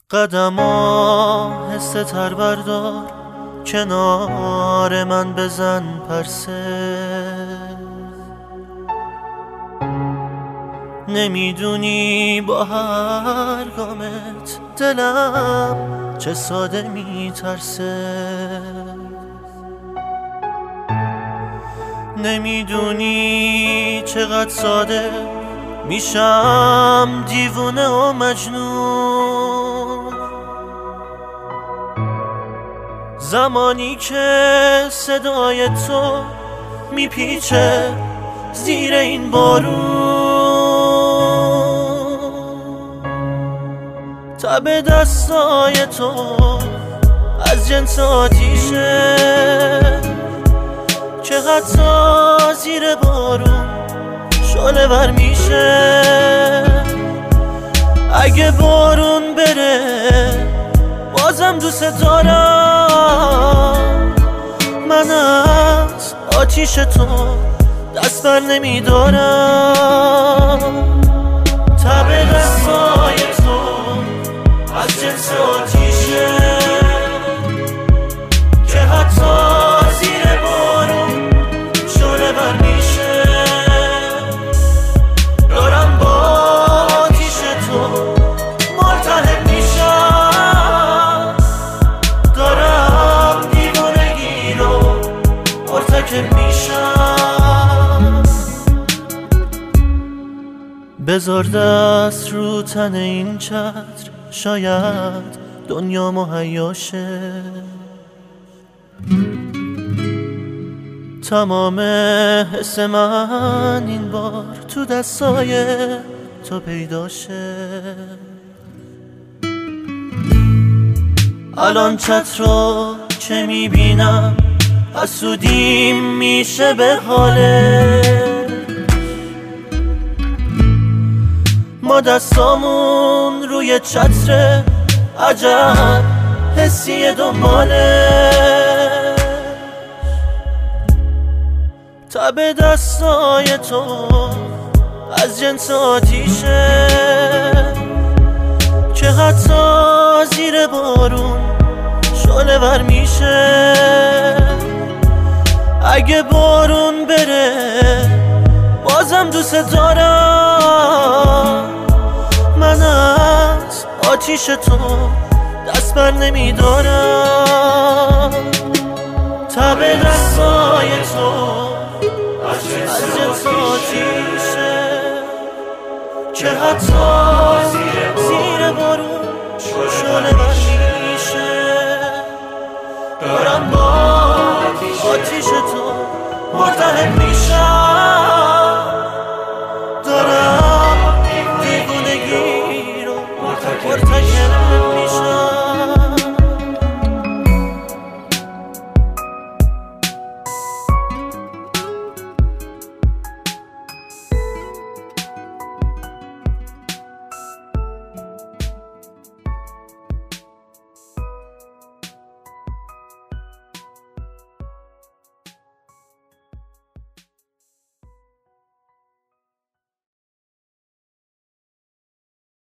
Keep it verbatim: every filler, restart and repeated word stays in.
قدما حس تر بردار، کنار من بزن پرسه. نمیدونی با هر گامت دلم چه ساده میترسه. نمیدونی چقدر ساده میشم دیوونه و مجنون، زمانی که صدای تو میپیچه زیر این بارون. تب دستای تو از جنس آتیشه که حتی زیر بارون شعله ور میشه. اگه بارون بره بازم دوست دارم، من از آتیش تو دست بر نمیدارم. تب دستای تو از جنس آتیشه که حتی زیر بارون شعله ور میشه. دارم با آتیش تو ملتهب میشم، دارم دیوانگی رو مرتکب میشم. بذار دست رو تن این چتر، شاید دنیا مهیاشه. تمام حس من این بار تو دستای تو پیداشه. الان چتر رو که میبینم حسودیم میشه به حاله. ما دستامون روی چتر، عجب حسی دنباله. تب دستای تو از جنس آتیشه که حتی زیر بارون شعله ور میشه. اگه بارون بره بازم دوست دارم، من از آتیش تو دست بر نمیدارم. تب دستای تو از جنس آتیشه که حتی زیر بارون شعله ور میشه. دارم با آتیش تو مرتهب میشم.